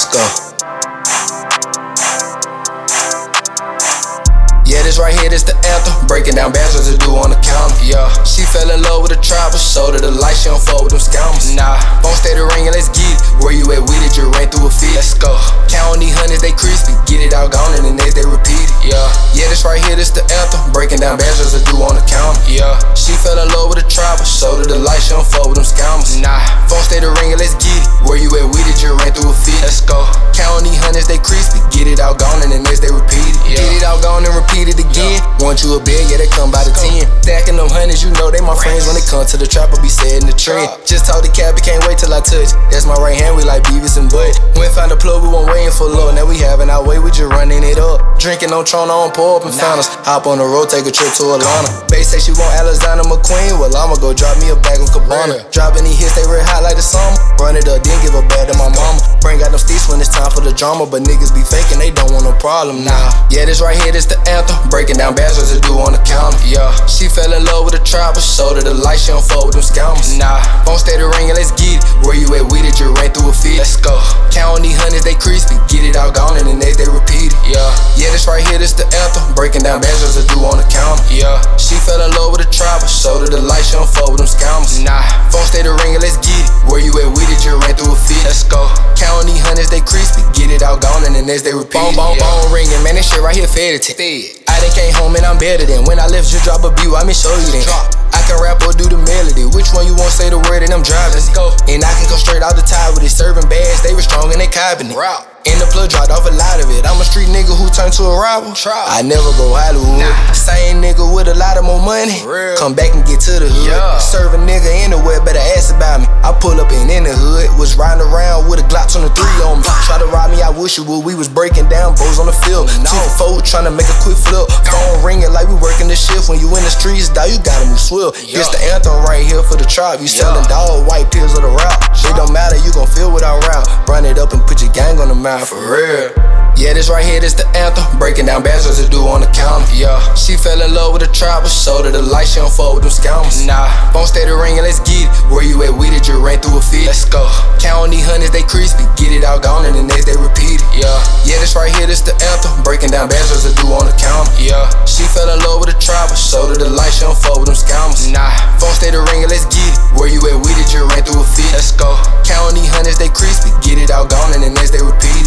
go. Yeah, this right here, this the anthem. Breaking down bachelors to do on the counter. Yeah, she fell in love with a trapper. Showed her the light, she don't fuck with them scoundrels. Nah, phone steady ringing, let's get it. Where you at with it, you ran through a feed. Let's go. Count on these hundreds, they crispy. Get it all gone and the next they repeat it. Yeah, this right here, this the anthem. Breaking down bachelors to do on the counter. Yeah, she fell in love with a trapper. Showed her the light, she don't fuck with them scoundrels. Nah, phone steady ringing, let's get it. Where you at with it, you ran through a feed. Let's go. Count on these hundreds, they crispy. Get it all gone and the next they repeat it. Get it all gone and repeat it again. Want you a bed, yeah, they come by the 10. Stacking them hundreds, you know they my friends. When it come to the trap, I be setting the trend. Just talk the cabby, can't wait till I touch. That's my right hand, we like Beavis and Bud. Went found a plug, we weren't waiting for low. Now we having our way, we just running it up. Drinking on Tron, on pour up and found us. Hop on the road, take a trip to Atlanta. Bae say she want Alexander McQueen. Well, I'ma go drop me a bag of Cabana. Dropping these hits, they real hot like the summer. Run it up, then give a bag to my mama. Bring out them sticks when it's time for the drama. But niggas be faking, they don't want no problem now. Yeah, this right here, this the anthem. Breaking down bachelors to do on the counter. Yeah, she fell in love with a trapper. Showed her the light, she don't fuck with them scoundrels. Nah, phone steady ringing, let's get it. Where you at with it, you ran through a feed. Let's go. Count on these hundreds, they crispy. Get it all gone and the next they repeat it. Yeah, this right here, this the anthem. Breaking down bachelors to do on the counter. Yeah, she fell in love with a trapper. Showed her the light, she don't fuck with them scoundrels. Nah, phone steady ringing, let's get it. Where you at with it, you ran through a feed. Let's go. Count on these hundreds, they crispy. Get it all gone and the next they repeat it. Phone ringing, man, this shit right here fed it. I done came home and I'm better than. When I left, just drop a beat, I me show you then. I can rap or do the melody. Which one you won't say the word and I'm driving? Let's go. And I can go straight out the tie with it. Serving bags, they were strong and they copping it. And the plug dropped off a lot of it. I'm a street nigga who turned to a robber. I never go Hollywood. Same nigga with a lot of more money. Come back and get to the hood. Serve a nigga anywhere, better ask about me. I pull up and in the hood. Was riding around with a Glock 23 on me. Try to rob me, I wish you would. We was breaking down bows on the field. 2 for 4, trying to make a quick flip. Phone ringing like we working the shift. When you in the streets, dawg, you gotta move swift. This the anthem right here for the trap. You selling dog, white pills of the route. It don't matter, you gon' feel what I route. Run it up and put your gang on the mouth. For real. Yeah, this right here, this the anthem. Breaking down bachelors to do on the counter. Yeah, she fell in love with a trapper. Showed her the light, she don't fuck with them scoundrels. Nah, phone steady ringing, let's get it. Where you at with it, you ran through a feed. Let's go. Count on these hundreds, they crispy. Get it all gone and the next they repeat it. Yeah, this right here, this the anthem. Breaking down bachelors to do on the counter. Yeah, she fell in love with a trapper. Showed her the light, she don't fuck with them scoundrels. Nah, phone steady ringing, let's get it. Where you at with it, you ran through a feed. Let's go. Count on these hundreds, they crispy. Get it all gone and the next they repeat it.